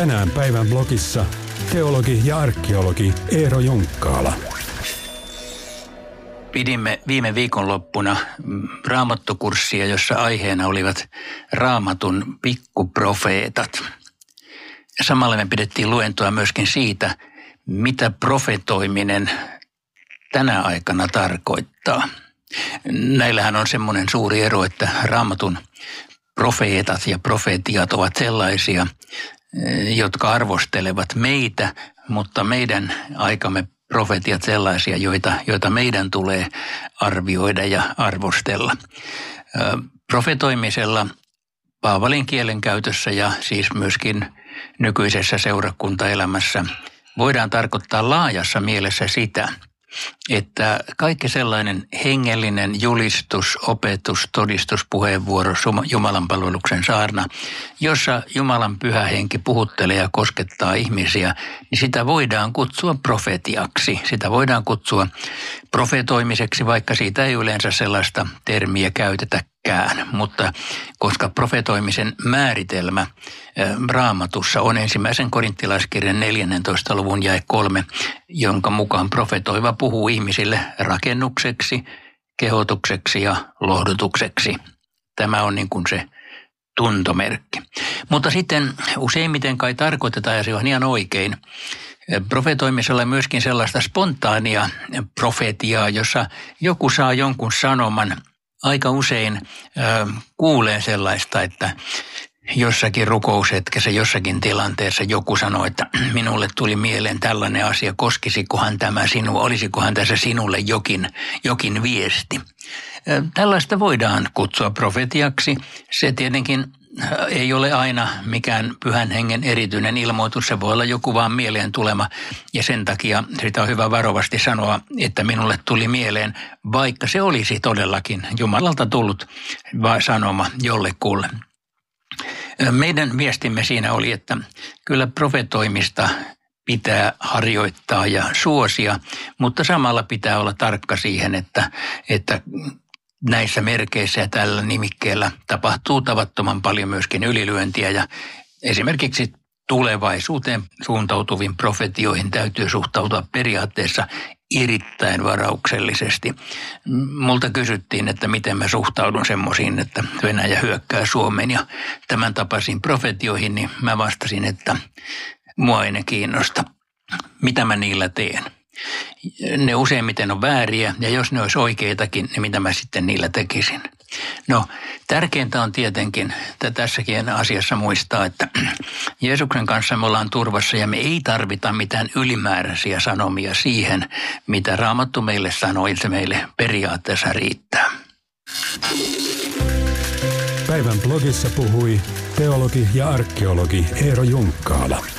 Tänään päivän blogissa teologi ja arkeologi Eero Junkkaala. Pidimme viime viikonloppuna raamattokurssia, jossa aiheena olivat Raamatun pikkuprofeetat. Samalla me pidettiin luentoa myöskin siitä, mitä profetoiminen tänä aikana tarkoittaa. Näillähän on semmoinen suuri ero, että Raamatun profeetat ja profetiat ovat sellaisia, jotka arvostelevat meitä, mutta meidän aikamme profetiat sellaisia, joita meidän tulee arvioida ja arvostella. Profetoimisella Paavalin kielenkäytössä ja siis myöskin nykyisessä seurakuntaelämässä voidaan tarkoittaa laajassa mielessä sitä, että kaikki sellainen hengellinen julistus, opetus, todistuspuheenvuoro, Jumalan palveluksen saarna, jossa Jumalan pyhä henki puhuttelee ja koskettaa ihmisiä, niin sitä voidaan kutsua profetiaksi. Sitä voidaan kutsua profetoimiseksi, vaikka siitä ei yleensä sellaista termiä käytetäkään. Mutta koska profetoimisen määritelmä Raamatussa on ensimmäisen korinttilaiskirjan 14. luvun jae 3, jonka mukaan profetoiva puhuu ihmisille rakennukseksi, kehotukseksi ja lohdutukseksi. Tämä on niin kuin se tuntomerkki. Mutta sitten useimmiten kai tarkoitetaan, ja se on ihan oikein, profetoimisella myöskin sellaista spontaania profetiaa, jossa joku saa jonkun sanoman. Aika usein kuulee sellaista, että jossakin rukoushetkessä, jossakin tilanteessa joku sanoo, että minulle tuli mieleen tällainen asia, koskisikohan tämä sinua, olisikohan tässä sinulle jokin viesti. Tällaista voidaan kutsua profetiaksi. Se tietenkin ei ole aina mikään pyhän hengen erityinen ilmoitus, se voi olla joku vaan mieleen tulema ja sen takia sitä on hyvä varovasti sanoa, että minulle tuli mieleen, vaikka se olisi todellakin Jumalalta tullut sanoma jollekulle. Meidän viestimme siinä oli, että kyllä profetoimista pitää harjoittaa ja suosia, mutta samalla pitää olla tarkka siihen, että näissä merkeissä ja tällä nimikkeellä tapahtuu tavattoman paljon myöskin ylilyöntiä ja esimerkiksi tulevaisuuteen suuntautuviin profetioihin täytyy suhtautua periaatteessa erittäin varauksellisesti. Multa kysyttiin, että miten mä suhtaudun semmoisiin, että Venäjä hyökkää Suomeen ja tämän tapaisiin profetioihin, niin mä vastasin, että mua ei ne kiinnosta. Mitä mä niillä teen? Ne useimmiten on vääriä ja jos ne olisi oikeitakin, niin mitä mä sitten niillä tekisin? No, tärkeintä on tietenkin tässäkin asiassa muistaa, että Jeesuksen kanssa me ollaan turvassa ja me ei tarvita mitään ylimääräisiä sanomia siihen, mitä Raamattu meille sanoo, se meille periaatteessa riittää. Päivän blogissa puhui teologi ja arkeologi Eero Junkkaala.